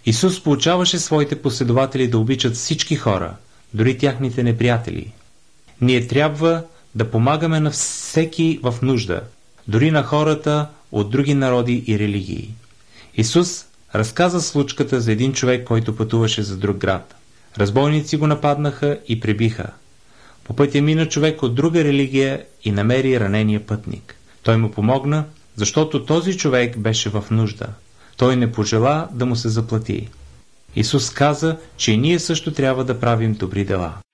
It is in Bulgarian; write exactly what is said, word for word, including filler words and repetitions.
Исус получаваше своите последователи да обичат всички хора, дори тяхните неприятели. Ние трябва да помагаме на всеки в нужда, дори на хората от други народи и религии. Исус разказа случката за един човек, който пътуваше за друг град. Разбойници го нападнаха и пребиха. По пътя мина човек от друга религия и намери ранения пътник. Той му помогна, защото този човек беше в нужда. Той не пожела да му се заплати. Исус каза, че и ние също трябва да правим добри дела.